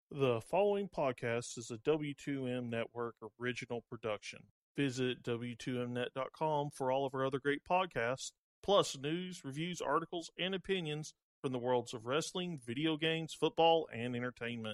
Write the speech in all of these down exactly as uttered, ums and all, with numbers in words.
The following podcast is a W two M Network original production. Visit W two M net dot com for all of our other great podcasts, plus news, reviews, articles, and opinions from the worlds of wrestling, video games, football, and entertainment.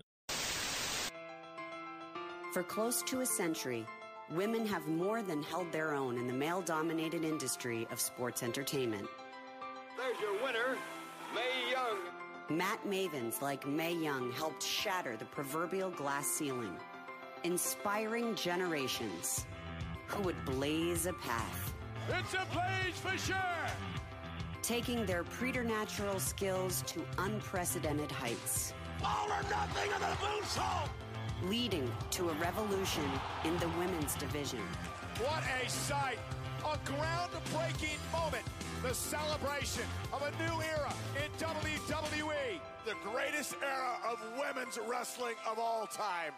For close to a century, women have more than held their own in the male-dominated industry of sports entertainment. There's your winner, Mae Young. Mat Mavens like Mae Young helped shatter the proverbial glass ceiling, inspiring generations who would blaze a path. It's a blaze for sure! Taking their preternatural skills to unprecedented heights. All or nothing of the moonsault! Leading to a revolution in the women's division. What a sight! A ground-breaking moment! The celebration of a new era in W W E. The greatest era of women's wrestling of all time.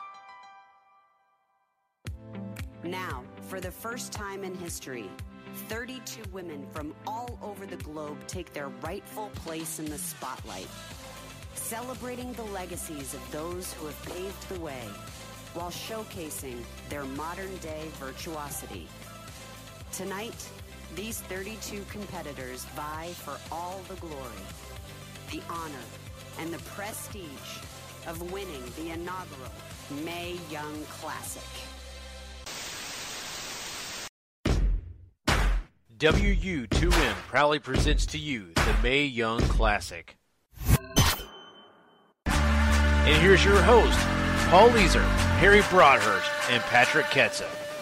Now, for the first time in history, thirty-two women from all over the globe take their rightful place in the spotlight, celebrating the legacies of those who have paved the way while showcasing their modern-day virtuosity. Tonight, these thirty-two competitors vie for all the glory, the honor, and the prestige of winning the inaugural Mae Young Classic. W U two M proudly presents to you the Mae Young Classic. And here's your host, Paul Leeser, Harry Broadhurst, and Patrick Ketza.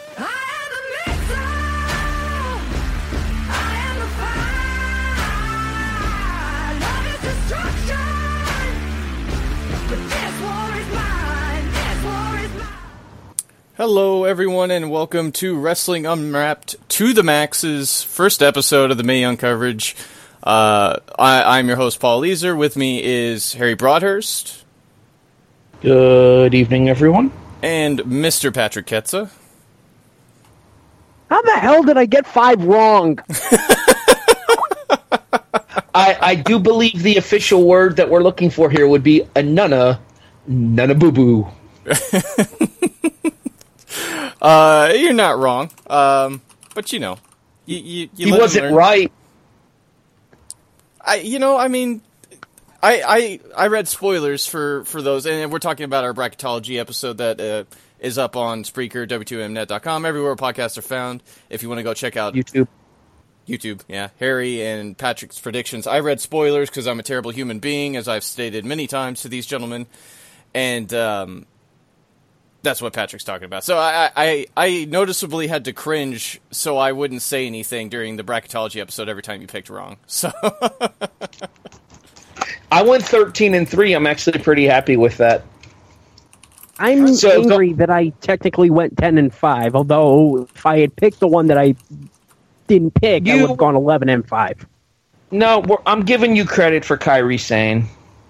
Hello, everyone, and welcome to Wrestling Unwrapped to the Max's first episode of the Mae Young coverage. Uh, I, I'm your host, Paul Leeser. With me is Harry Broadhurst. Good evening, everyone. And Mister Patrick Ketza. How the hell did I get five wrong? I, I do believe the official word that we're looking for here would be a nunna, nunna boo boo. Uh, you're not wrong. Um, but you know, you, you, you he let wasn't him learn. right. I, you know, I mean, I, I, I read spoilers for, for those, and we're talking about our bracketology episode that uh, is up on Spreaker, W two M net dot com, everywhere podcasts are found. If you want to go check out YouTube, YouTube, yeah, Harry and Patrick's predictions. I read spoilers because I'm a terrible human being, as I've stated many times to these gentlemen, and um. That's what Patrick's talking about. So I, I I noticeably had to cringe so I wouldn't say anything during the bracketology episode every time you picked wrong. So I went thirteen and three. I'm actually pretty happy with that. I'm so, angry go- that I technically went ten and five. Although if I had picked the one that I didn't pick, you, I would have gone eleven and five. No, we're, I'm giving you credit for Kairi Sane.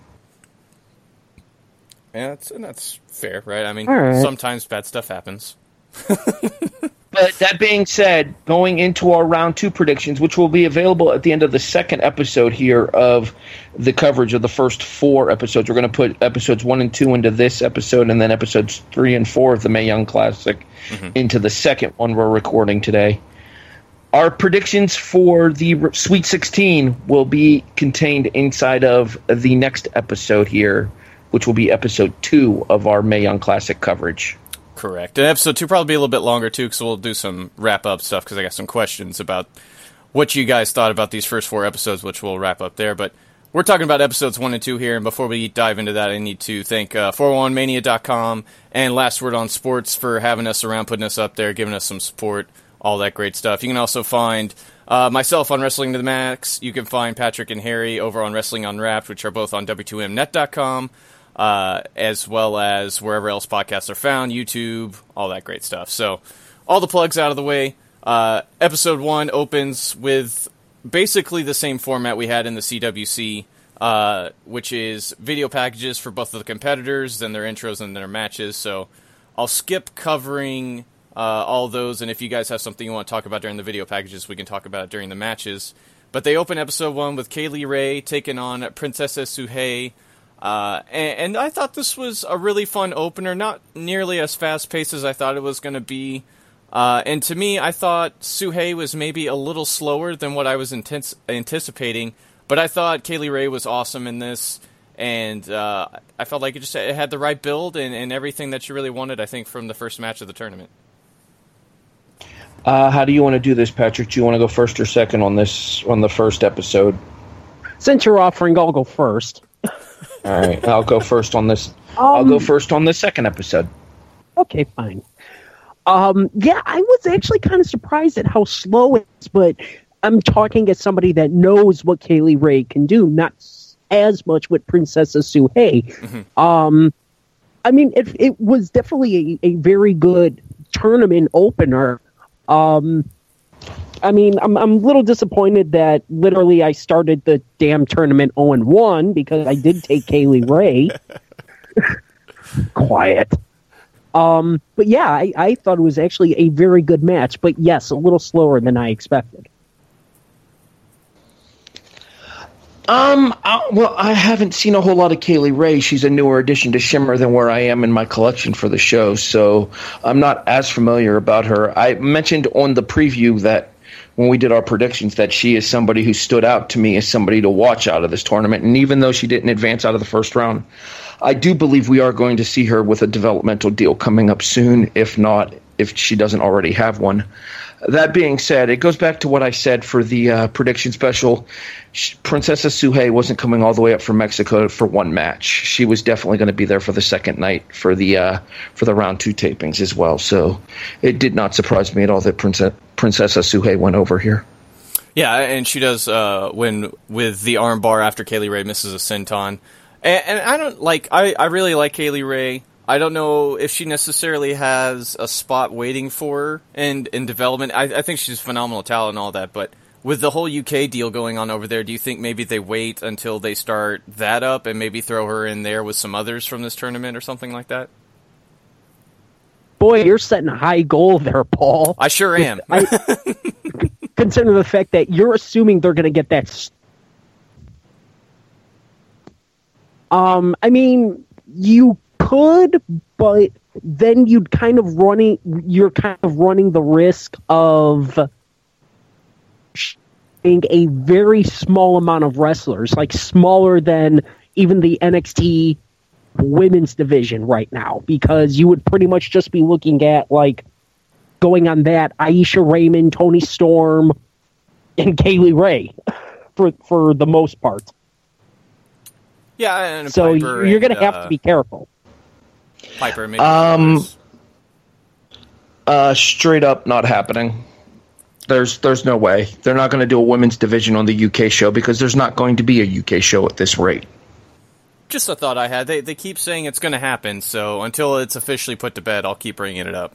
Yeah, that's, and that's fair, right? I mean, right. Sometimes bad stuff happens. But that being said, going into our round two predictions, which will be available at the end of the second episode here of the coverage of the first four episodes, we're going to put episodes one and two into this episode, and then episodes three and four of the Mae Young Classic mm-hmm. into the second one we're recording today. Our predictions for the Sweet sixteen will be contained inside of the next episode here, which will be episode two of our Mae Young Classic coverage. Correct. And episode two will probably be a little bit longer, too, because we'll do some wrap-up stuff, because I got some questions about what you guys thought about these first four episodes, which we'll wrap up there. But we're talking about episodes one and two here, and before we dive into that, I need to thank uh, four oh one mania dot com and Last Word on Sports for having us around, putting us up there, giving us some support, all that great stuff. You can also find uh, myself on Wrestling to the Max. You can find Patrick and Harry over on Wrestling Unwrapped, which are both on W two M net dot com. Uh, as well as wherever else podcasts are found, YouTube, all that great stuff. So, all the plugs out of the way. Uh, episode one opens with basically the same format we had in the C W C, uh, which is video packages for both of the competitors, then their intros and their matches. So, I'll skip covering uh, all those, and if you guys have something you want to talk about during the video packages, we can talk about it during the matches. But they open episode one with Kaylee Ray taking on Princess Suhei. Uh, and, and I thought this was a really fun opener, not nearly as fast-paced as I thought it was going to be. Uh, and to me, I thought Suhei was maybe a little slower than what I was intense- anticipating, but I thought Kaylee Ray was awesome in this, and uh, I felt like it just it had the right build and, and everything that you really wanted, I think, from the first match of the tournament. Uh, how do you want to do this, Patrick? Do you want to go first or second on this on the first episode? Since you're offering, I'll go first. All right, I'll go first on this. Um, I'll go first on the second episode. Okay, fine. Um, yeah, I was actually kind of surprised at how slow it is, but I'm talking as somebody that knows what Kaylee Ray can do, not as much with Princessa Suhei. Mm-hmm. Um, I mean, it, it was definitely a, a very good tournament opener. Um, I mean, I'm I'm a little disappointed that literally I started the damn tournament oh and one because I did take Kaylee Ray. Quiet. Um, but yeah, I, I thought it was actually a very good match, but yes, a little slower than I expected. Um, I, well, I haven't seen a whole lot of Kaylee Ray. She's a newer addition to Shimmer than where I am in my collection for the show, so I'm not as familiar about her. I mentioned on the preview that when we did our predictions that she is somebody who stood out to me as somebody to watch out of this tournament, and even though she didn't advance out of the first round, I do believe we are going to see her with a developmental deal coming up soon, if not, if she doesn't already have one. That being said, it goes back to what I said for the uh, prediction special. She, Princessa Suhei wasn't coming all the way up from Mexico for one match. She was definitely going to be there for the second night for the uh, for the round two tapings as well. So it did not surprise me at all that Princess, Princessa Suhei went over here. Yeah, and she does uh, win with the armbar after Kaylee Ray misses a senton. And, and I don't like. I, I really like Kaylee Ray. I don't know if she necessarily has a spot waiting for her in, in development. I, I think she's phenomenal talent and all that, but with the whole U K deal going on over there, do you think maybe they wait until they start that up and maybe throw her in there with some others from this tournament or something like that? Boy, you're setting a high goal there, Paul. I sure am. I, considering the fact that you're assuming they're going to get that. St- um, I mean, you could, but then you'd kind of running. You're kind of running the risk of having a very small amount of wrestlers, like smaller than even the N X T women's division right now, because you would pretty much just be looking at, like, going on that Aisha Raymond, Toni Storm, and Kaylee Ray for for the most part. Yeah, and so Piper you're going to and, have uh, to be careful. Piper, maybe. Um, uh, straight up not happening. There's there's no way. They're not going to do a women's division on the U K show because there's not going to be a U K show at this rate. Just a thought I had. They they keep saying it's going to happen, so until it's officially put to bed, I'll keep bringing it up.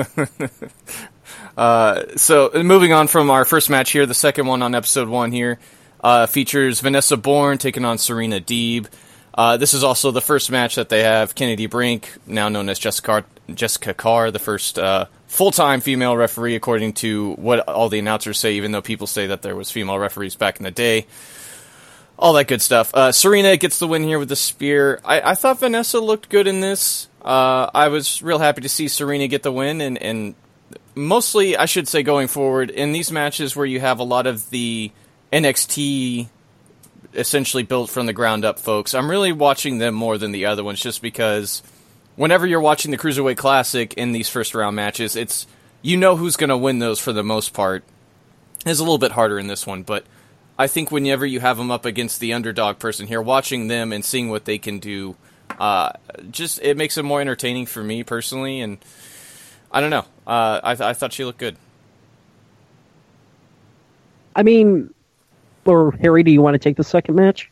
uh, so moving on from our first match here, the second one on episode one here uh, features Vanessa Bourne taking on Serena Deeb. Uh, this is also the first match that they have Kennedy Brink, now known as Jessica Jessica Carr, the first uh, full-time female referee, according to what all the announcers say, even though people say that there was female referees back in the day. All that good stuff. Uh, Serena gets the win here with the spear. I, I thought Vanessa looked good in this. Uh, I was real happy to see Serena get the win, and, and mostly, I should say, going forward, in these matches where you have a lot of the N X T essentially built from the ground up folks, I'm really watching them more than the other ones, just because whenever you're watching the Cruiserweight Classic in these first round matches, it's you know who's going to win those for the most part. It's a little bit harder in this one, but I think whenever you have them up against the underdog person here, watching them and seeing what they can do, uh, just it makes it more entertaining for me personally, and I don't know. Uh, I, th- I thought she looked good. I mean, or Harry, do you want to take the second match?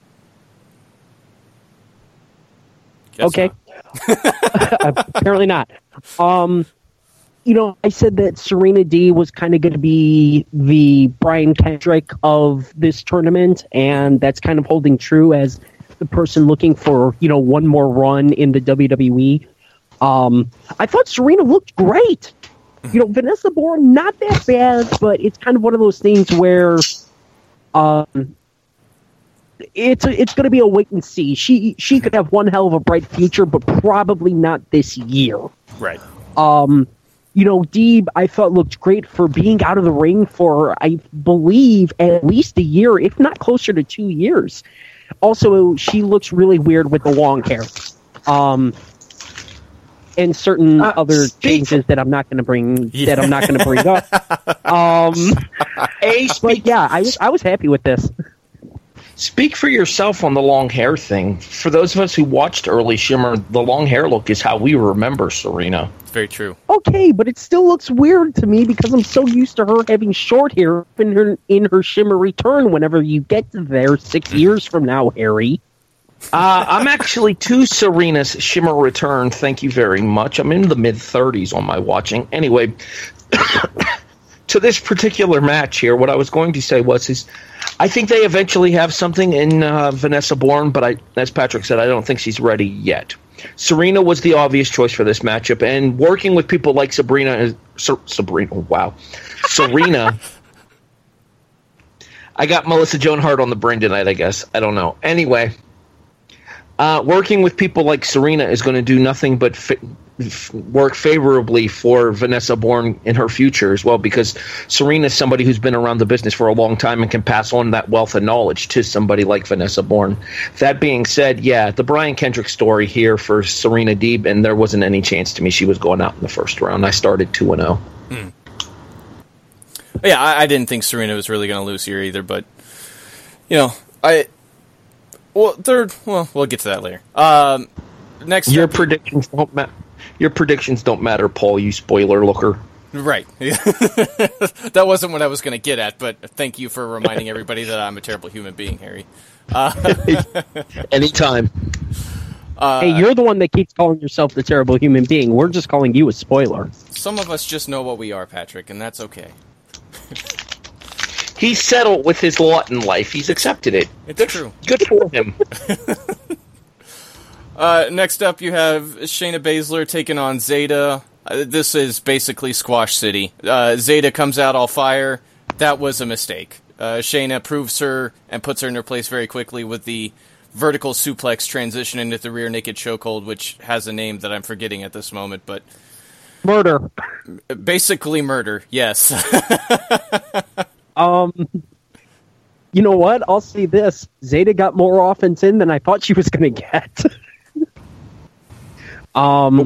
Guess okay. Not. Apparently not. Um, you know, I said that Serena D was kind of going to be the Brian Kendrick of this tournament, and that's kind of holding true as the person looking for, you know, one more run in the W W E. Um, I thought Serena looked great. You know, Vanessa Bourne, not that bad, but it's kind of one of those things where um, it's a, it's going to be a wait and see. She she could have one hell of a bright future, but probably not this year. Right. Um, you know, Deeb, I thought looked great for being out of the ring for, I believe, at least a year, if not closer to two years. Also, she looks really weird with the long hair. Um, and certain uh, other changes that I'm not going to bring yeah. that I'm not going to bring up. Um, a but yeah, I was I was happy with this. Speak for yourself on the long hair thing. For those of us who watched early Shimmer, the long hair look is how we remember Serena. Very true. Okay, but it still looks weird to me because I'm so used to her having short hair in her in her Shimmer return. Whenever you get to there six years from now, Harry. Uh, I'm actually to Serena's Shimmer return. Thank you very much. I'm in the mid thirties on my watching. Anyway, to this particular match here, what I was going to say was is I think they eventually have something in uh, Vanessa Bourne, but I, as Patrick said, I don't think she's ready yet. Serena was the obvious choice for this matchup, and working with people like Sabrina is Ser, Sabrina. Wow, Serena. I got Melissa Joan Hart on the brain tonight. I guess I don't know. Anyway. Uh, working with people like Serena is going to do nothing but fi- f- work favorably for Vanessa Bourne in her future as well, because Serena is somebody who's been around the business for a long time and can pass on that wealth of knowledge to somebody like Vanessa Bourne. That being said, yeah, the Brian Kendrick story here for Serena Deeb, and there wasn't any chance to me she was going out in the first round. I started two and oh. Hmm. Yeah, I, I didn't think Serena was really going to lose here either, but, you know, I... Well, third. Well, we'll get to that later. Um, next, your up, predictions don't matter. Your predictions don't matter, Paul. You spoiler looker. Right. That wasn't what I was going to get at, but thank you for reminding everybody that I'm a terrible human being, Harry. Uh, Anytime. Uh, hey, you're the one that keeps calling yourself the terrible human being. We're just calling you a spoiler. Some of us just know what we are, Patrick, and that's okay. He's settled with his lot in life. He's accepted it. It's good, true. Good for him. uh, next up, you have Shayna Baszler taking on Zeta. Uh, this is basically Squash City. Uh, Zeta comes out all fire. That was a mistake. Uh, Shayna proves her and puts her in her place very quickly with the vertical suplex transition into the rear naked chokehold, which has a name that I'm forgetting at this moment, but... Murder. Basically murder, yes. Um, you know what? I'll say this. Zeta got more offense in than I thought she was going to get. um,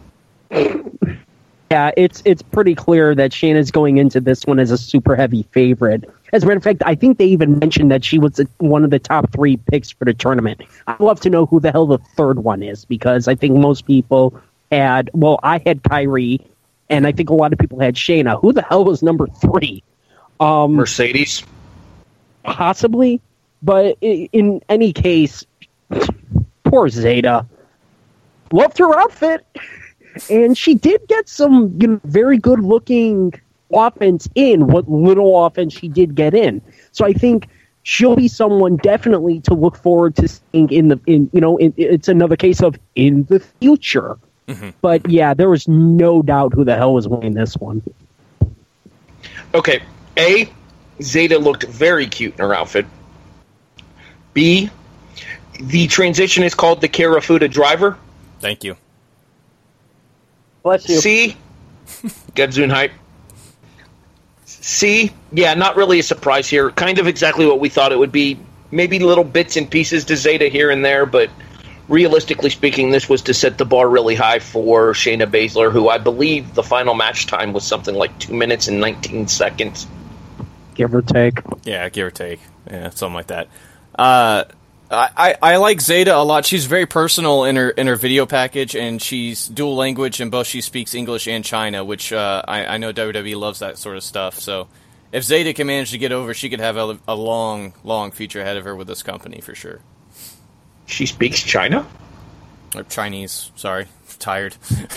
yeah, it's it's pretty clear that Shayna's going into this one as a super heavy favorite. As a matter of fact, I think they even mentioned that she was a, one of the top three picks for the tournament. I'd love to know who the hell the third one is, because I think most people had, well, I had Kyrie, and I think a lot of people had Shayna. Who the hell was number three? Um, Mercedes? Possibly, but in, in any case, poor Zeta. Loved her outfit, and she did get some, you know, very good-looking offense in, what little offense she did get in. So I think she'll be someone definitely to look forward to seeing in the, in you know, in, it's another case of in the future. Mm-hmm. But yeah, there was no doubt who the hell was winning this one. Okay. A, Zeta looked very cute in her outfit. B, the transition is called the Karafuda driver. Thank you. Bless you. C, Gedzunheit. C, yeah, not really a surprise here. Kind of exactly what we thought it would be. Maybe little bits and pieces to Zeta here and there, but realistically speaking, this was to set the bar really high for Shayna Baszler, who I believe the final match time was something like two minutes and nineteen seconds. Give or take. Yeah, give or take. Yeah, something like that. Uh, I, I, I like Zeta a lot. She's very personal in her in her video package, and she's dual language in both she speaks English and China, which uh, I, I know W W E loves that sort of stuff. So if Zeta can manage to get over, she could have a, a long, long future ahead of her with this company for sure. She speaks China? Or Chinese, sorry. Tired.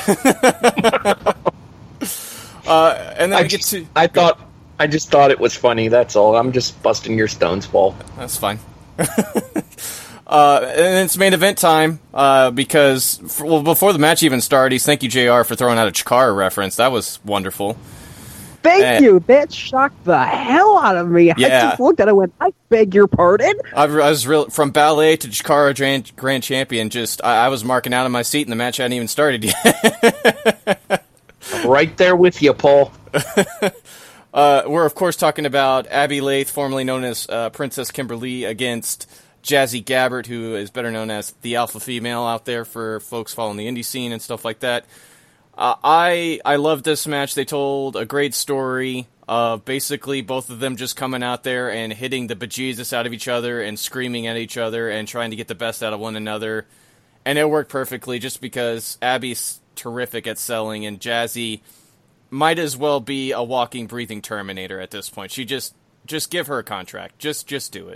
uh, and then I, we get to... I thought... I just thought it was funny, that's all. I'm just busting your stones, Paul. That's fine. uh, and it's main event time, uh, because, for, well, before the match even started, thank you, J R, for throwing out a Chikara reference. That was wonderful. Thank And- you. That shocked the hell out of me. I Yeah. just looked at it and went, I beg your pardon? I was real from ballet to Chikara Grand, Grand Champion. Just I, I was marking out of my seat, and the match hadn't even started yet. Right there with you, Paul. uh, we're of course talking about Abby Lath, formerly known as uh, Princess Kimberly, against Jazzy Gabbert, who is better known as the alpha female out there for folks following the indie scene and stuff like that. Uh, I I love this match. They told a great story of basically both of them just coming out there and hitting the bejesus out of each other and screaming at each other and trying to get the best out of one another. And it worked perfectly just because Abby's terrific at selling and Jazzy might as well be a walking, breathing Terminator at this point. She just just give her a contract. Just just do it.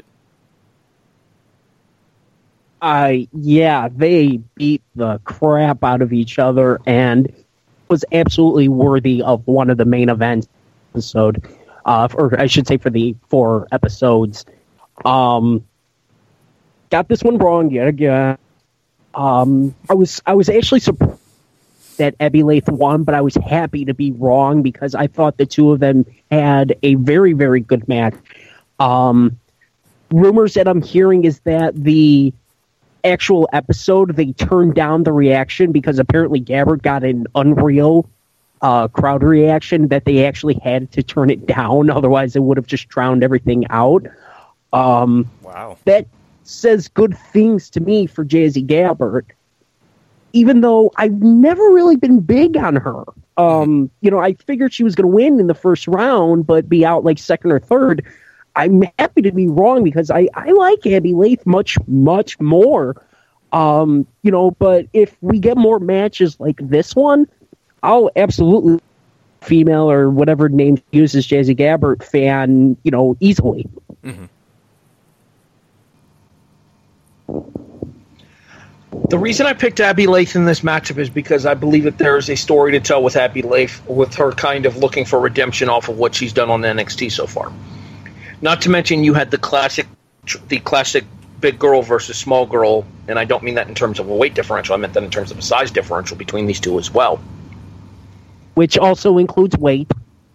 Uh, yeah, they beat the crap out of each other and was absolutely worthy of one of the main events episode, uh, or I should say for the four episodes. Um, got this one wrong yet again. Um, I was I was actually surprised that Abby Lath won, but I was happy to be wrong because I thought the two of them had a very, very good match. Um, rumors that I'm hearing is that the actual episode, they turned down the reaction because apparently Gabbert got an unreal uh, crowd reaction that they actually had to turn it down. Otherwise, it would have just drowned everything out. Um, wow. That says good things to me for Jazzy Gabbert, even though I've never really been big on her. Um, you know, I figured she was going to win in the first round, but be out like second or third. I'm happy to be wrong because I, I like Abby Lath much, much more. Um, you know, but if we get more matches like this one, I'll absolutely female or whatever name uses Jazzy Gabbert fan, you know, easily. Mm-hmm. The reason I picked Abby Lath in this matchup is because I believe that there is a story to tell with Abby Lath, with her kind of looking for redemption off of what she's done on N X T so far. Not to mention, you had the classic, the classic big girl versus small girl, and I don't mean that in terms of a weight differential. I meant that in terms of a size differential between these two as well. Which also includes weight.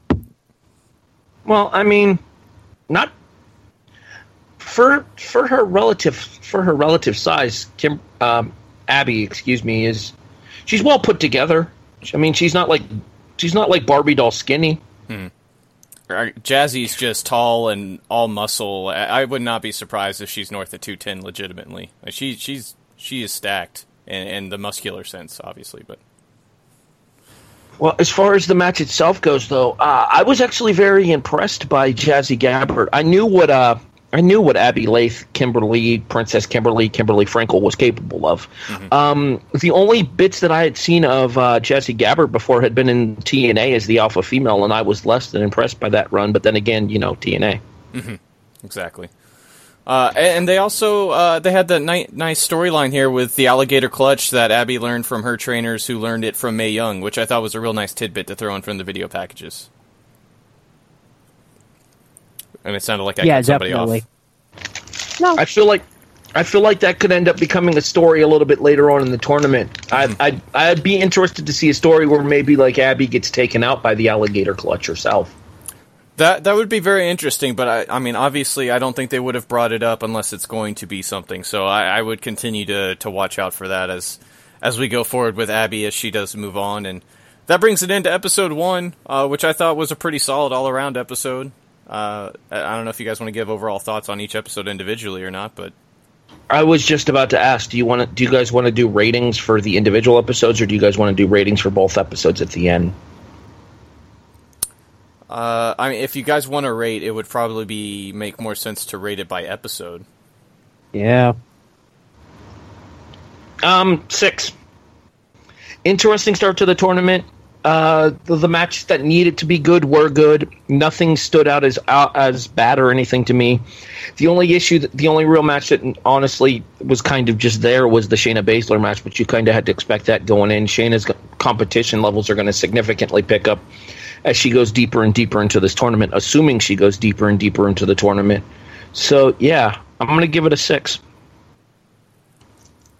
Well, I mean, not for for her relative for her relative size. Kim, um, Abby, excuse me, is she's well put together. I mean, she's not like she's not like Barbie doll skinny. Hmm. Jazzy's just tall and all muscle. I would not be surprised if she's north of two ten legitimately. She she's she is stacked in, in the muscular sense, obviously. But well, as far as the match itself goes, though, uh, I was actually very impressed by Jazzy Gabbert. I knew what uh, I knew what Abby Lath, Kimberly, Princess Kimberly, Kimberly Frankel was capable of. Mm-hmm. Um, the only bits that I had seen of uh, Jazzy Gabbert before had been in T N A as the alpha female, and I was less than impressed by that run. But then again, you know, T N A. Mm-hmm. Exactly. Uh, and they also uh, they had that ni- nice storyline here with the alligator clutch that Abby learned from her trainers, who learned it from Mae Young, which I thought was a real nice tidbit to throw in from the video packages. And it sounded like I yeah, cut somebody definitely. off. No, I feel like I feel like that could end up becoming a story a little bit later on in the tournament. Mm-hmm. I'd, I'd I'd be interested to see a story where maybe like Abby gets taken out by the alligator clutch herself. That that would be very interesting, but I, I mean, obviously, I don't think they would have brought it up unless it's going to be something. So I, I would continue to, to watch out for that as as we go forward with Abby as she does move on. And that brings it into episode one, uh, which I thought was a pretty solid all around episode. Uh, I don't know if you guys want to give overall thoughts on each episode individually or not, but I was just about to ask: Do you want to? Do you guys want to do ratings for the individual episodes, or do you guys want to do ratings for both episodes at the end? Uh, I mean, if you guys want to rate, it would probably be make more sense to rate it by episode. Yeah. Um, six. Interesting start to the tournament. Uh, the, the matches that needed to be good were good. Nothing stood out as out as bad or anything to me. The only issue, that, the only real match that honestly was kind of just there was the Shayna Baszler match, but you kind of had to expect that going in. Shayna's competition levels are going to significantly pick up as she goes deeper and deeper into this tournament, assuming she goes deeper and deeper into the tournament. So, yeah, I'm going to give it a six.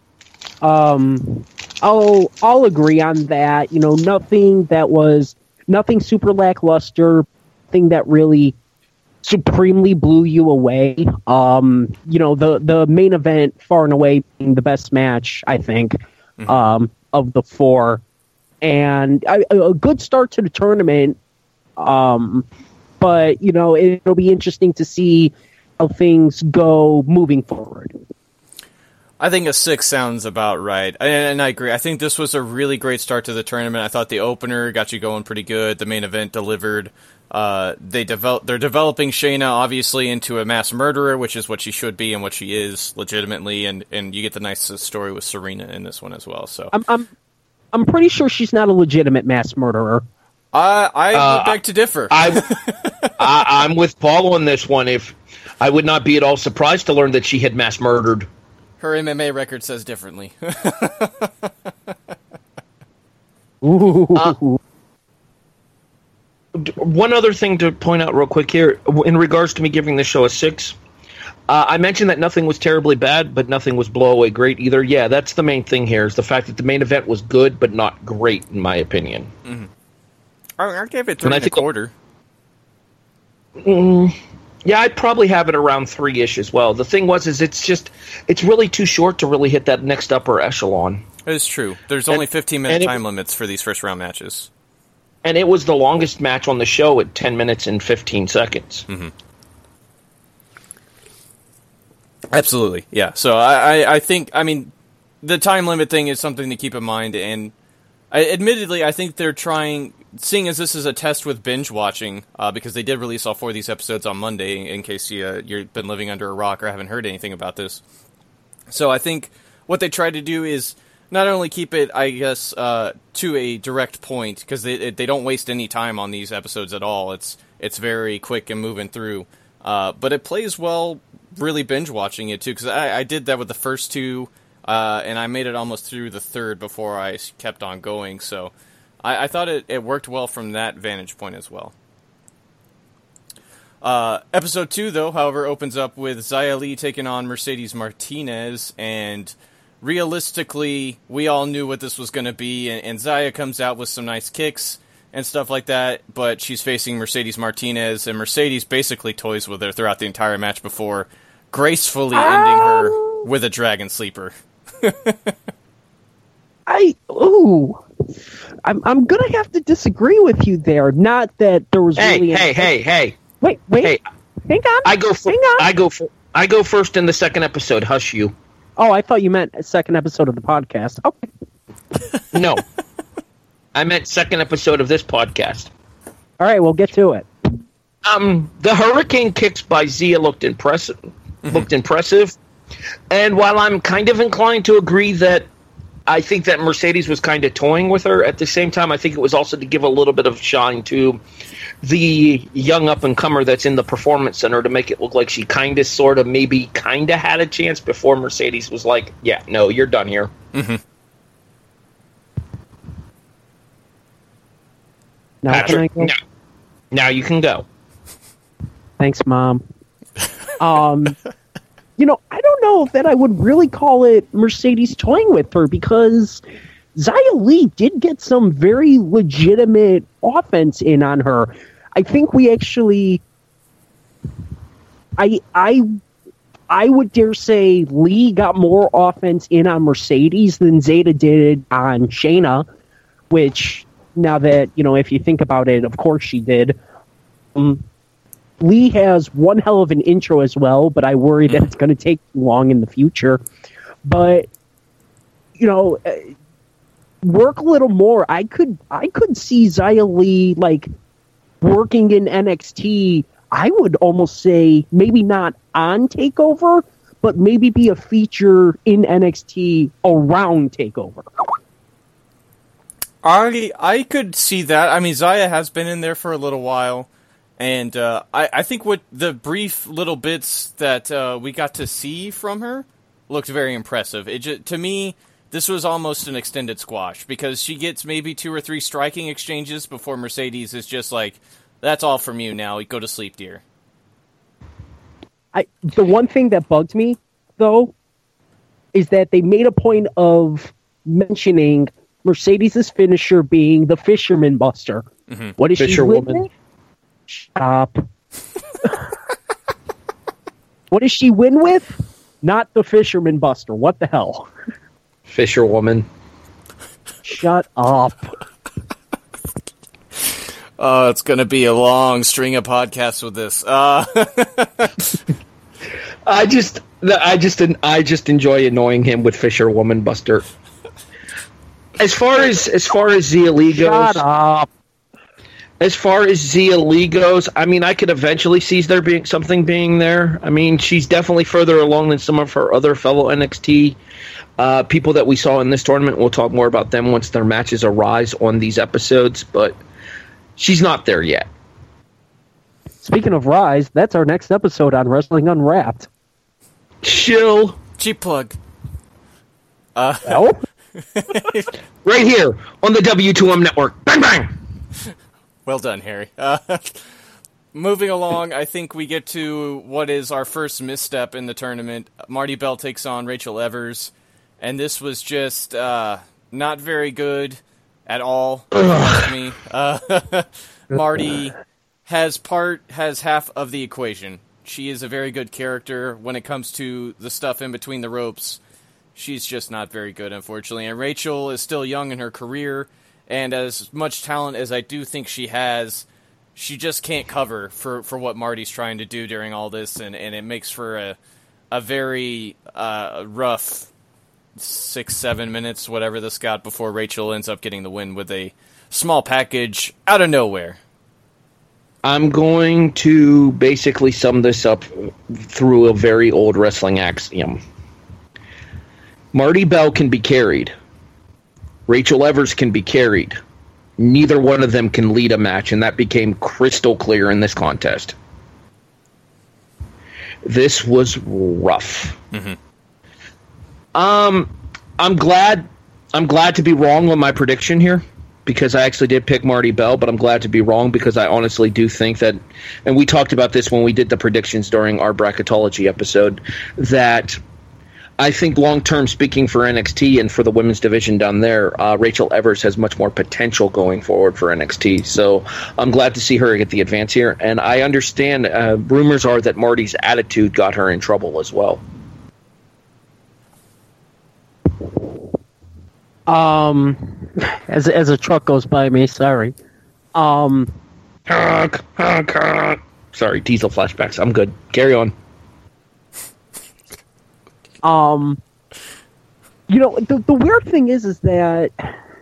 Um, I'll I'll agree on that. You know, nothing that was nothing super lackluster, thing that really supremely blew you away. Um, you know, the the main event far and away being the best match, I think, mm-hmm. um, of the four, and a, a good start to the tournament. Um, but you know, it'll be interesting to see how things go moving forward. I think a six sounds about right, and, and I agree. I think this was a really great start to the tournament. I thought the opener got you going pretty good. The main event delivered. Uh, they develop. They're developing Shayna obviously into a mass murderer, which is what she should be and what she is legitimately. And, and you get the nice story with Serena in this one as well. So I'm I'm I'm pretty sure she's not a legitimate mass murderer. Uh, I uh, would beg to differ. I, I I'm with Paul on this one. If I would not be at all surprised to learn that she had mass murdered. Her M M A record says differently. Ooh. Uh, One other thing to point out real quick here, in regards to me giving this show a six, uh, I mentioned that nothing was terribly bad, but nothing was blow away great either. Yeah, that's the main thing here, is the fact that the main event was good, but not great, in my opinion. Mm-hmm. I, I gave it three and, and a quarter. Mm, yeah, I'd probably have it around three-ish as well. The thing was, is it's just, it's really too short to really hit that next upper echelon. It is true. There's only fifteen-minute time limits for these first-round matches. And it was the longest match on the show at ten minutes and fifteen seconds. Mm-hmm. Absolutely, yeah. So I, I, I think, I mean, the time limit thing is something to keep in mind. And I, admittedly, I think they're trying, seeing as this is a test with binge watching, uh, because they did release all four of these episodes on Monday, in case you, uh, you've been living under a rock or haven't heard anything about this. So I think what they tried to do is not only keep it, I guess, uh, to a direct point, because they they don't waste any time on these episodes at all. It's it's very quick and moving through, uh, but it plays well. Really binge watching it too, because I, I did that with the first two, uh, and I made it almost through the third before I kept on going. So I, I thought it, it worked well from that vantage point as well. Uh, episode two, though, however, opens up with Xia Li taking on Mercedes Martinez, and realistically, we all knew what this was going to be, and, and Xia comes out with some nice kicks and stuff like that, but she's facing Mercedes Martinez, and Mercedes basically toys with her throughout the entire match before gracefully um, ending her with a Dragon Sleeper. I, ooh, I'm, I'm going to have to disagree with you there. Not that there was hey, really... Hey, hey, hey, hey. Wait, wait. Hey, hang on. I go, for, hang on. I, go for, I go first in the second episode. Hush you. Oh, I thought you meant a second episode of the podcast. Okay. No. I meant second episode of this podcast. All right, we'll get to it. Um, the Hurricane kicks by Xia looked impressive. Mm-hmm. Looked impressive. And while I'm kind of inclined to agree that I think that Mercedes was kind of toying with her, at the same time, I think it was also to give a little bit of shine to the young up-and-comer that's in the Performance Center to make it look like she kind of, sort of, maybe kind of had a chance before Mercedes was like, yeah, no, you're done here. Mm-hmm. Now, Patrick, can I go? Now, now you can go. Thanks, Mom. Um, you know, I don't know that I would really call it Mercedes toying with her, because Xia Li did get some very legitimate offense in on her. I think we actually, I, I, I would dare say Lee got more offense in on Mercedes than Zeta did on Shayna, which, now that, you know, if you think about it, of course she did. Um, Lee has one hell of an intro as well, but I worry that it's going to take too long in the future. But, you know, work a little more. I could I could see Xia Li, like, working in N X T. I would almost say maybe not on TakeOver, but maybe be a feature in N X T around TakeOver. I I could see that. I mean, Xia has been in there for a little while, and uh, I, I think what the brief little bits that uh, we got to see from her looked very impressive. It just, to me, this was almost an extended squash, because she gets maybe two or three striking exchanges before Mercedes is just like, that's all from you now. Go to sleep, dear. I, the one thing that bugged me, though, is that they made a point of mentioning Mercedes' finisher being the Fisherman Buster. Mm-hmm. What does she win Fisherwoman. with? Stop. What does she win with? Not the Fisherman Buster. What the hell? Fisherwoman. Shut up. Oh, it's going to be a long string of podcasts with this. Uh, I just, I just, I just enjoy annoying him with Fisherwoman Buster. As far as as far as Zia Lee goes, Shut up. as far as Zia Lee goes, I mean, I could eventually see there being something being there. I mean, she's definitely further along than some of her other fellow N X T uh, people that we saw in this tournament. We'll talk more about them once their matches arise on these episodes, but she's not there yet. Speaking of Rise, that's our next episode on Wrestling Unwrapped. Chill. cheap plug. Uh, Well, Right here on the W two M network. Bang, bang. Well done, Harry. Uh, moving along, I think we get to what is our first misstep in the tournament. Marty Bell takes on Rachel Evers, and this was just uh, not very good at all. if you ask me. Uh, Marty has part has half of the equation. She is a very good character when it comes to the stuff in between the ropes. She's just not very good, unfortunately. And Rachel is still young in her career, and as much talent as I do think she has, she just can't cover for, for what Marty's trying to do during all this, and, and it makes for a a very uh, rough six, seven minutes, whatever this got, before Rachel ends up getting the win with a small package out of nowhere. I'm going to basically sum this up through a very old wrestling axiom. Marty Bell can be carried. Rachel Evers can be carried. Neither one of them can lead a match, and that became crystal clear in this contest. This was rough. Mm-hmm. Um, I'm glad. I'm glad to be wrong on my prediction here, because I actually did pick Marty Bell, but I'm glad to be wrong because I honestly do think that, and we talked about this when we did the predictions during our bracketology episode, that I think long-term, speaking for N X T and for the women's division down there, uh, Rachel Evers has much more potential going forward for N X T. So I'm glad to see her get the advance here. And I understand uh, rumors are that Marty's attitude got her in trouble as well. um, as as a truck goes by me, sorry. Um, Honk, honk, honk. Sorry, diesel flashbacks. I'm good. Carry on. um, you know, the the weird thing is, is that,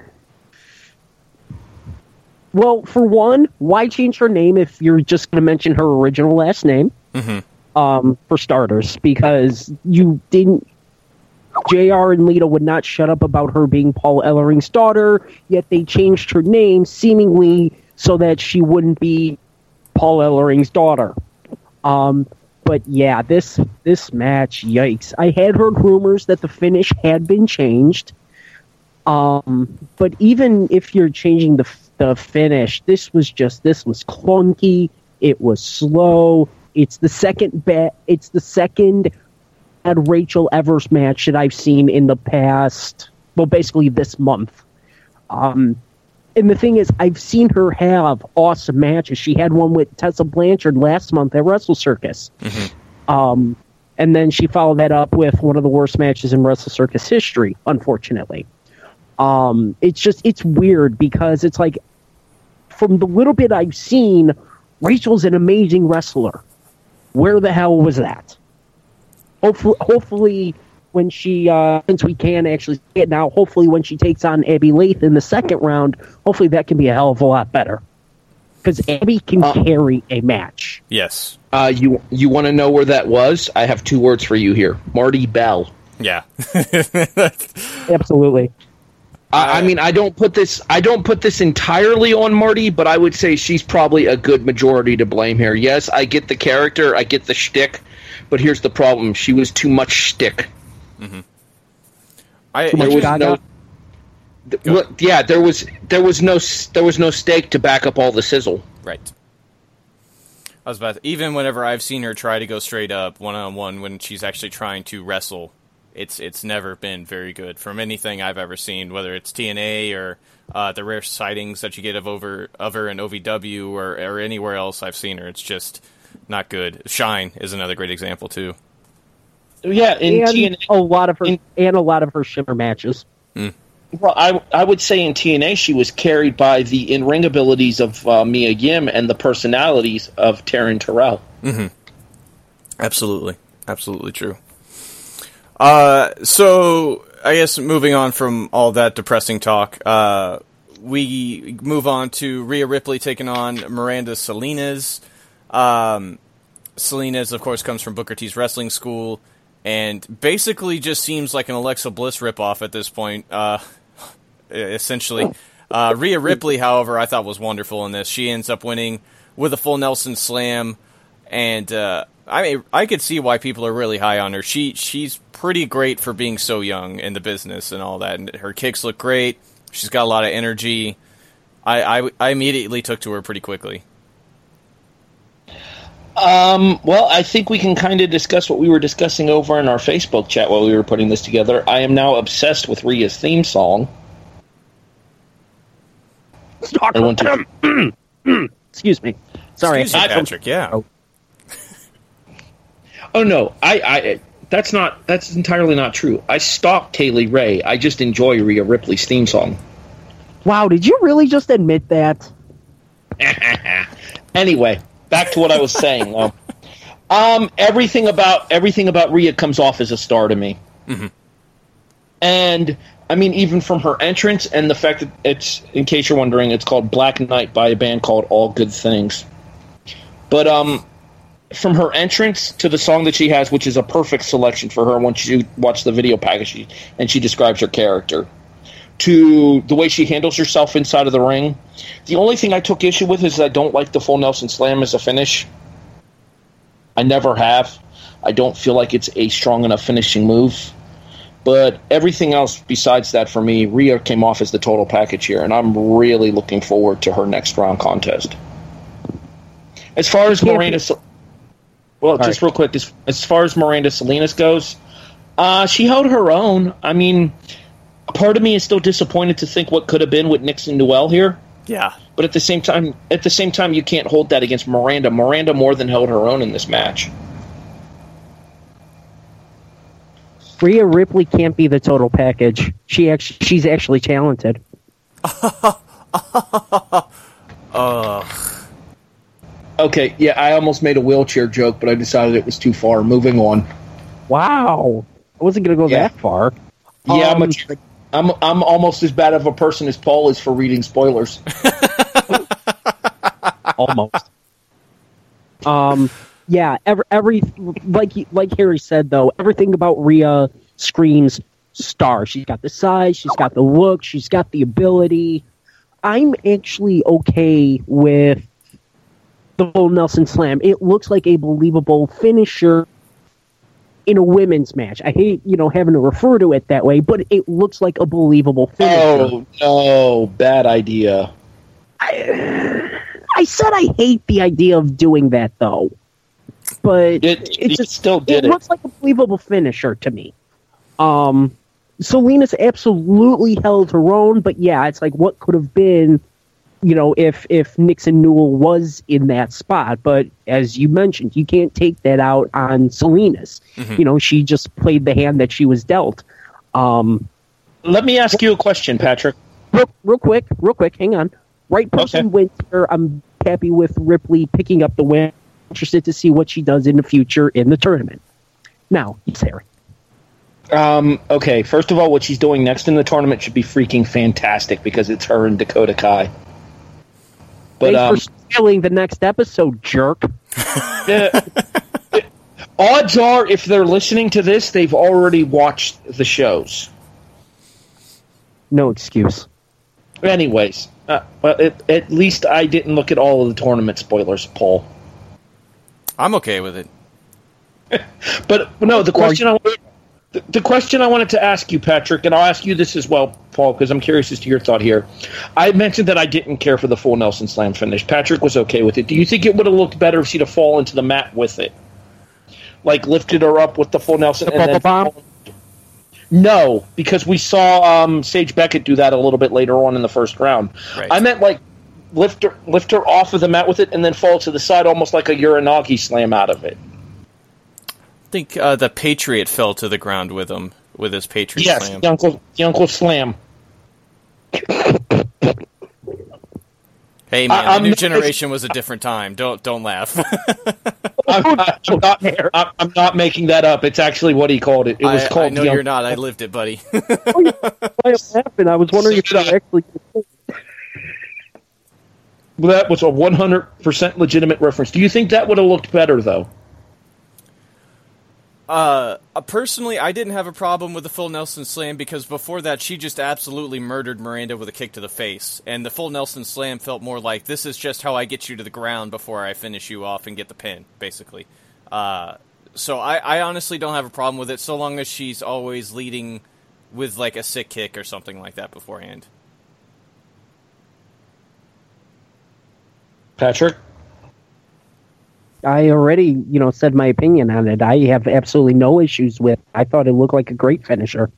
well, for one, why change her name if you're just going to mention her original last name? Mm-hmm. Um, for starters, because you didn't. J R and Lita would not shut up about her being Paul Ellering's daughter, yet they changed her name seemingly so that she wouldn't be Paul Ellering's daughter. Um, but yeah, this this match, yikes. I had heard rumors that the finish had been changed. Um, but even if you're changing the the finish, this was just this was clunky. It was slow. It's the second bet. It's the second bad Rachel Evers match that I've seen in the past. Well, basically this month. Um, and the thing is, I've seen her have awesome matches. She had one with Tessa Blanchard last month at Wrestle Circus. Mm-hmm. Um, and then she followed that up with one of the worst matches in Wrestle Circus history, unfortunately. Um, it's just, it's weird because it's like, from the little bit I've seen, Rachel's an amazing wrestler. Where the hell was that? Hopefully, hopefully when she, uh, since we can actually see it now, hopefully when she takes on Abby Lath in the second round, hopefully that can be a hell of a lot better. Because Abby can Uh, carry a match. Yes. Uh, you you want to know where that was? I have two words for you here. Marty Bell. Yeah. Absolutely. I, I mean, I don't put this. I don't put this entirely on Marty, but I would say she's probably a good majority to blame here. Yes, I get the character, I get the shtick, but here's the problem: she was too much shtick. Mm-hmm. I, There was Gaga? no. th- look, yeah, there was there was no s- there was no steak to back up all the sizzle. Right. I was about to, even whenever I've seen her try to go straight up one on one when she's actually trying to wrestle, it's it's never been very good from anything I've ever seen, whether it's T N A or uh, the rare sightings that you get of over of her in O V W or, or anywhere else I've seen her. It's just not good. Shine is another great example too. Yeah, in and T N A, a lot of her in, and a lot of her Shimmer matches. Mm. Well, I I would say in T N A she was carried by the in ring abilities of uh, Mia Yim and the personalities of Taryn Terrell. Mm-hmm. Absolutely, absolutely true. Uh, so I guess moving on from all that depressing talk, uh, we move on to Rhea Ripley taking on Miranda Salinas. Um, Salinas, of course, comes from Booker T's wrestling school, and basically just seems like an Alexa Bliss ripoff at this point. Uh, essentially, uh, Rhea Ripley, however, I thought was wonderful in this. She ends up winning with a full Nelson Slam, and uh, I mean, I could see why people are really high on her. She she's pretty great for being so young in the business and all that. And her kicks look great. She's got a lot of energy. I, I, I immediately took to her pretty quickly. Um, well, I think we can kind of discuss what we were discussing over in our Facebook chat while we were putting this together. I am now obsessed with Rhea's theme song. I want to... Excuse me. Sorry, Excuse you, Patrick. Yeah. Oh. Oh no, I, I that's not that's entirely not true. I stalk Kaylee Ray. I just enjoy Rhea Ripley's theme song. Wow, did you really just admit that? Anyway, back to what I was saying. Um, um, everything about everything about Rhea comes off as a star to me. Mm-hmm. And I mean, even from her entrance and the fact that it's, in case you're wondering, it's called Black Knight by a band called All Good Things. But um. From her entrance to the song that she has, which is a perfect selection for her once you watch the video package and she describes her character, to the way she handles herself inside of the ring. The only thing I took issue with is I don't like the full Nelson Slam as a finish. I never have. I don't feel like it's a strong enough finishing move. But everything else besides that for me, Rhea came off as the total package here, and I'm really looking forward to her next round contest. As far as Miranda... Well, All just right. real quick, as, as far as Miranda Salinas goes, uh, she held her own. I mean, part of me is still disappointed to think what could have been with Nixon Newell here. Yeah. But at the same time, at the same time, you can't hold that against Miranda. Miranda more than held her own in this match. Rhea Ripley can't be the total package. She actually, she's actually talented. Ugh. Okay, yeah, I almost made a wheelchair joke, but I decided it was too far. Moving on. Wow, I wasn't going to go yeah. that far. Yeah, um, I'm, a, I'm I'm almost as bad of a person as Paul is for reading spoilers. Almost. Um, yeah, every, every like like Harry said though, everything about Rhea screams star. She's got the size, she's got the look, she's got the ability. I'm actually okay with the full Nelson Slam. It looks like a believable finisher in a women's match. I hate, you know, having to refer to it that way, but it looks like a believable finisher. Oh, no, bad idea. I, I said I hate the idea of doing that, though. But it, it just still did it, it. looks like a believable finisher to me. Um, Salinas absolutely held her own, but yeah, it's like what could have been, you know, if if Nixon Newell was in that spot. But as you mentioned, you can't take that out on Salinas. Mm-hmm. You know, she just played the hand that she was dealt. Um, Let me ask you a question, Patrick. Real, real quick, real quick, hang on. Right person okay. wins here. I'm happy with Ripley picking up the win. Interested to see what she does in the future in the tournament. Now, it's Harry. Um, okay, first of all, what she's doing next in the tournament should be freaking fantastic because it's her and Dakota Kai. But, Thanks um, for stealing the next episode, jerk. uh, odds are, if they're listening to this, they've already watched the shows. No excuse. Anyways, uh, well, it, at least I didn't look at all of the tournament spoilers, Paul. I'm okay with it. But no, the question I wanted, the, the question I wanted to ask you, Patrick, and I'll ask you this as well, Paul, because I'm curious as to your thought here. I mentioned that I didn't care for the full Nelson Slam finish. Patrick was okay with it. Do you think it would have looked better if she'd have fallen to the mat with it, like lifted her up with the full Nelson? The and then bomb. No, because we saw um, Sage Beckett do that a little bit later on in the first round. Right. I meant like lift her, lift her off of the mat with it and then fall to the side almost like a Uranagi slam out of it. I think uh, the Patriot fell to the ground with him, with his Patriot yes, slam. the Uncle, the Uncle Slam. Hey, man, I, the new not, generation was a different time. Don't don't laugh. I'm, I'm, not, I'm not making that up. It's actually what he called it. It was I, called I know the you're Uncle not. I lived it, buddy. I was laughing. I was wondering if you were actually. That was a one hundred percent legitimate reference. Do you think that would have looked better, though? Uh, personally, I didn't have a problem with the full Nelson Slam because before that, she just absolutely murdered Miranda with a kick to the face. And the full Nelson Slam felt more like, this is just how I get you to the ground before I finish you off and get the pin, basically. Uh, so I, I honestly don't have a problem with it, so long as she's always leading with, like, a sick kick or something like that beforehand. Patrick? I already, you know, said my opinion on it. I have absolutely no issues with it. I thought it looked like a great finisher.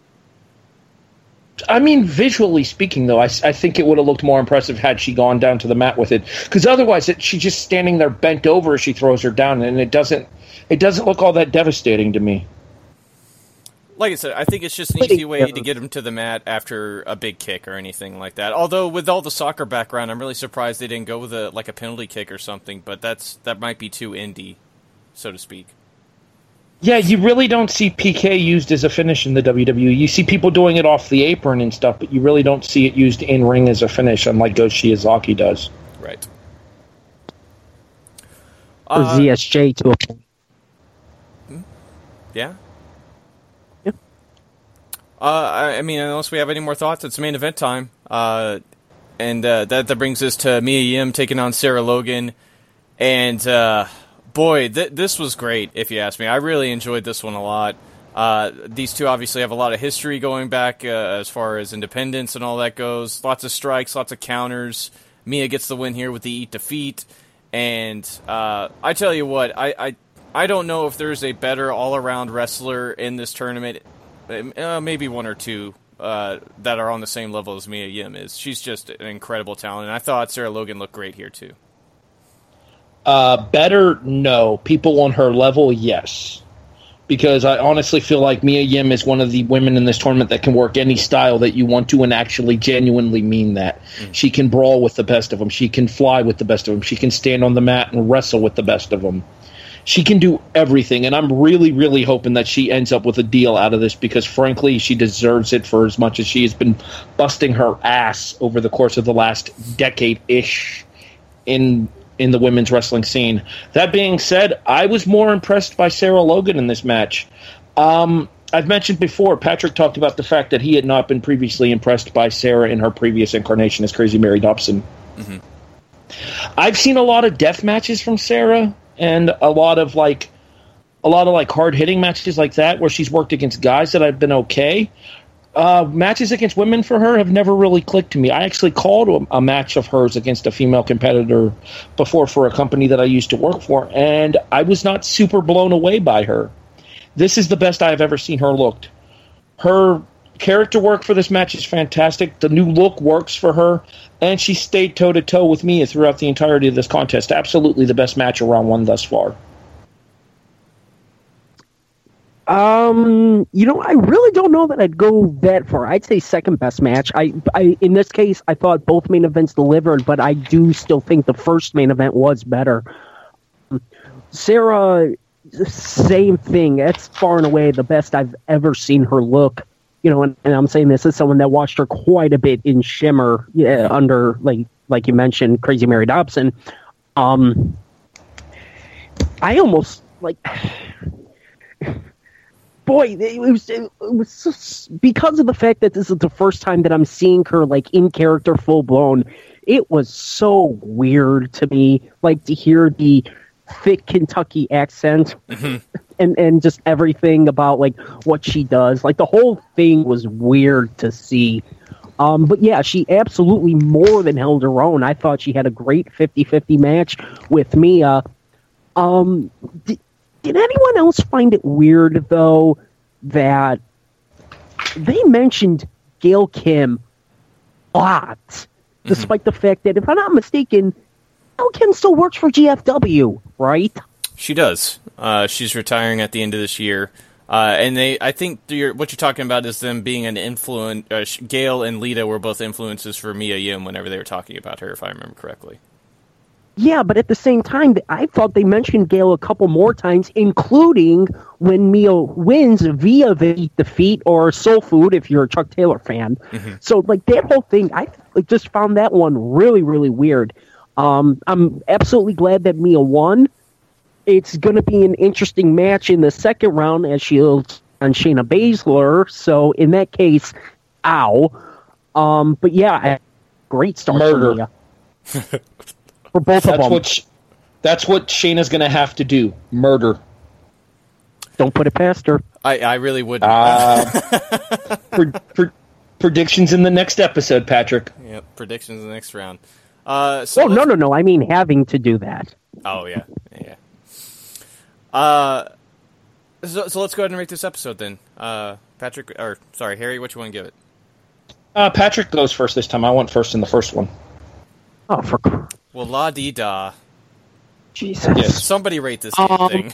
I mean, visually speaking, though, I, I think it would have looked more impressive had she gone down to the mat with it. Because otherwise, it, she's just standing there bent over as she throws her down, and it doesn't it doesn't look all that devastating to me. Like I said, I think it's just an easy way to get him to the mat after a big kick or anything like that. Although, with all the soccer background, I'm really surprised they didn't go with a like a penalty kick or something. But that's that might be too indie, so to speak. Yeah, you really don't see P K used as a finish in the W W E. You see people doing it off the apron and stuff, but you really don't see it used in ring as a finish, unlike Go Shiozaki does. Right. Or Uh, Z S J to a point. Yeah. Yeah. Uh, I, I mean, unless we have any more thoughts, it's main event time. Uh, and uh, that that brings us to Mia Yim taking on Sarah Logan, and uh, boy, th- this was great. If you ask me, I really enjoyed this one a lot. Uh, these two obviously have a lot of history going back uh, as far as independence and all that goes. Lots of strikes, lots of counters. Mia gets the win here with the eat defeat, and uh, I tell you what, I. I I don't know if there's a better all-around wrestler in this tournament, uh, maybe one or two uh, that are on the same level as Mia Yim is. She's just an incredible talent, and I thought Sarah Logan looked great here, too. Uh, better, no. People on her level, yes. Because I honestly feel like Mia Yim is one of the women in this tournament that can work any style that you want to and actually genuinely mean that. Mm. She can brawl with the best of them. She can fly with the best of them. She can stand on the mat and wrestle with the best of them. She can do everything, and I'm really, really hoping that she ends up with a deal out of this because, frankly, she deserves it for as much as she has been busting her ass over the course of the last decade-ish in in the women's wrestling scene. That being said, I was more impressed by Sarah Logan in this match. Um, I've mentioned before, Patrick talked about the fact that he had not been previously impressed by Sarah in her previous incarnation as Crazy Mary Dobson. Mm-hmm. I've seen a lot of death matches from Sarah, and a lot of like a lot of like hard hitting matches like that where she's worked against guys that have been okay. Uh, matches against women for her have never really clicked to me. I actually called a, a match of hers against a female competitor before for a company that I used to work for, and I was not super blown away by her. This is the best I've ever seen her looked. Her character work for this match is fantastic. The new look works for her, and she stayed toe-to-toe with Mia throughout the entirety of this contest. Absolutely the best match around one thus far. Um, you know, I really don't know that I'd go that far. I'd say second best match. I, I, in this case, I thought both main events delivered, but I do still think the first main event was better. Sarah, same thing. That's far and away the best I've ever seen her look. You know, and, and I'm saying this as someone that watched her quite a bit in Shimmer, yeah, under like like you mentioned, Crazy Mary Dobson. Um, I almost like. Boy, it was it was just, because of the fact that this is the first time that I'm seeing her like in character, full blown. It was so weird to me, like to hear the thick Kentucky accent, mm-hmm. and and just everything about like what she does. Like the whole thing was weird to see. Um, but yeah, she absolutely more than held her own. I thought she had a great fifty-fifty match with Mia. Um. Did, Did anyone else find it weird, though, that they mentioned Gail Kim a lot, despite mm-hmm. the fact that, if I'm not mistaken, Gail Kim still works for G F W, right? She does. Uh, she's retiring at the end of this year. Uh, and they, I think you're, what you're talking about is them being an influence. Uh, Gail and Lita were both influences for Mia Yim whenever they were talking about her, if I remember correctly. Yeah, but at the same time, I thought they mentioned Gail a couple more times, including when Mia wins via the defeat or Soul Food, if you're a Chuck Taylor fan. Mm-hmm. So, like, that whole thing, I like, just found that one really, really weird. Um, I'm absolutely glad that Mia won. It's going to be an interesting match in the second round as she'll on Shayna Baszler. So, in that case, ow. Um, but, yeah, great start Murder. for Mia. For both that's of them. What sh- that's what Shayna's going to have to do. Murder. Don't put it past her. I, I really wouldn't. Uh, pre- pre- predictions in the next episode, Patrick. Yep, predictions in the next round. Uh, so oh, no, no, no. I mean having to do that. Oh, yeah. Yeah. Uh, so, so let's go ahead and rate this episode then. Uh, Patrick, or sorry, Harry, what you want to give it? Uh, Patrick goes first this time. I went first in the first one. Oh, for well, la di da. Jesus. Yes. Somebody rate this um, thing.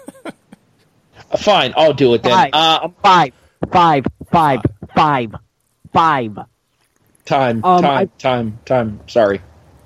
Fine, I'll do it then. Five, uh, five, five, five, five, five. Time, um, time, I, time, time. Sorry.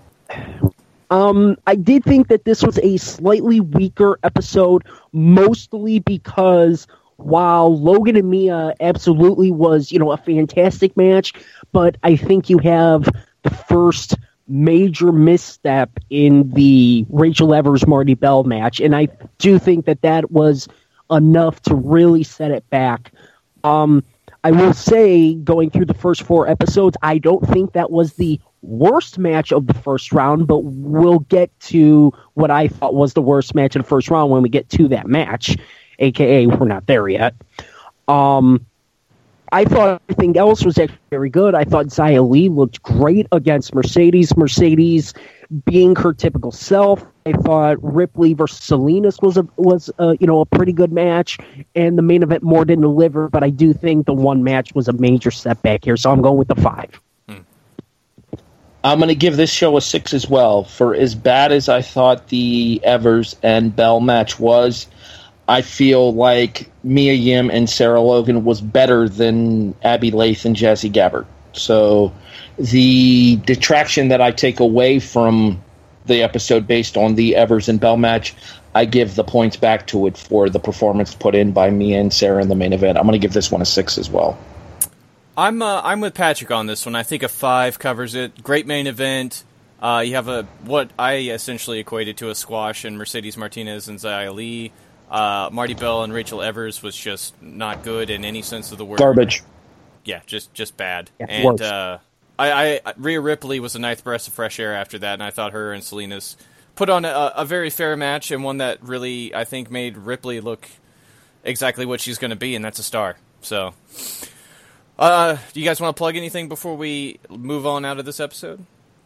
Um, I did think that this was a slightly weaker episode, mostly because while Logan and Mia absolutely was, you know, a fantastic match, but I think you have the first major misstep in the Rachel Evers Marty Bell match, and I do think that that was enough to really set it back. Um, I will say, going through the first four episodes, I don't think that was the worst match of the first round, but we'll get to what I thought was the worst match of the first round when we get to that match, aka we're not there yet. Um, I thought everything else was actually very good. I thought Xia Li looked great against Mercedes. Mercedes being her typical self. I thought Ripley versus Salinas was a was a, you know a pretty good match, and the main event more didn't deliver. But I do think the one match was a major setback here, so I'm going with the five. Hmm. I'm going to give this show a six as well. For as bad as I thought the Evers and Bell match was, I feel like Mia Yim and Sarah Logan was better than Abby Lath and Jazzy Gabbert. So the detraction that I take away from the episode based on the Evers and Bell match, I give the points back to it for the performance put in by Mia and Sarah in the main event. I'm going to give this one a six as well. I'm uh, I'm with Patrick on this one. I think a five covers it. Great main event. Uh, you have a what I essentially equated to a squash in Mercedes Martinez and Xia Li. Uh, Marty Bell and Rachel Evers was just not good in any sense of the word. Garbage. Yeah, just just bad. Yeah, and uh, I, I Rhea Ripley was a ninth breath of fresh air after that, and I thought her and Salinas put on a, a very fair match, and one that really I think made Ripley look exactly what she's going to be, and that's a star. So, uh, do you guys want to plug anything before we move on out of this episode?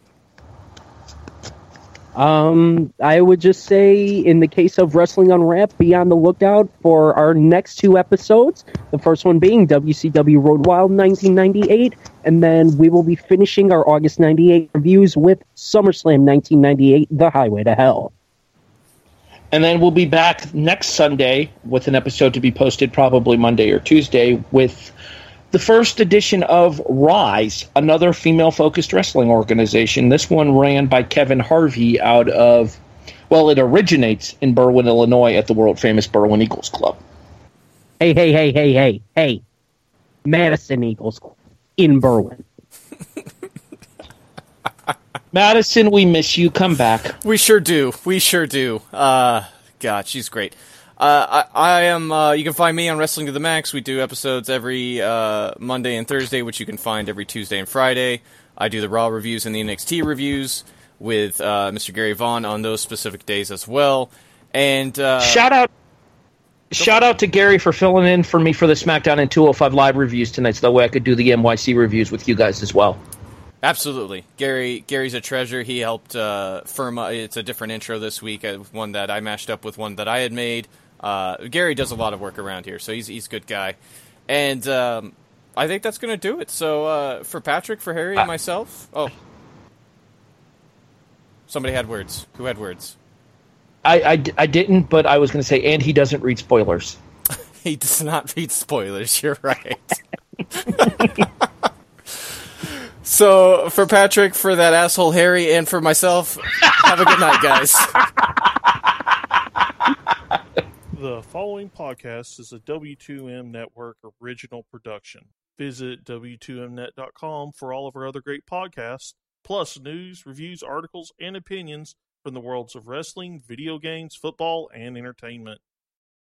Um, I would just say, in the case of Wrestling Unwrapped, be on the lookout for our next two episodes. The first one being W C W Road Wild nineteen ninety-eight, and then we will be finishing our August ninety-eight reviews with SummerSlam nineteen ninety-eight, The Highway to Hell. And then we'll be back next Sunday with an episode to be posted probably Monday or Tuesday with the first edition of Rise, another female-focused wrestling organization. This one ran by Kevin Harvey out of, well, it originates in Berwyn, Illinois at the world-famous Berwyn Eagles Club. Hey, hey, hey, hey, hey, hey. Madison Eagles Club in Berwyn. Madison, we miss you. Come back. We sure do. We sure do. Uh, God, she's great. Uh, I, I am, uh, you can find me on Wrestling to the Max. We do episodes every uh, Monday and Thursday, which you can find every Tuesday and Friday. I do the Raw reviews and the N X T reviews with uh, Mister Gary Vaughn on those specific days as well. And uh, Shout out Shout out to Gary for filling in for me for the SmackDown and two oh five Live reviews tonight, so that way I could do the N Y C reviews with you guys as well. Absolutely. Gary Gary's a treasure. He helped uh, firm up. It's a different intro this week, uh, one that I mashed up with one that I had made. Uh, Gary does a lot of work around here, so he's he's a good guy. And um, I think that's going to do it. So uh, for Patrick, for Harry, and Ah. myself... Oh. Somebody had words. Who had words? I, I, I didn't, but I was going to say, and he doesn't read spoilers. He does not read spoilers. You're right. So for Patrick, for that asshole Harry, and for myself, have a good night, guys. The following podcast is a W two M Network original production. Visit W two M net dot com for all of our other great podcasts, plus news, reviews, articles, and opinions from the worlds of wrestling, video games, football, and entertainment.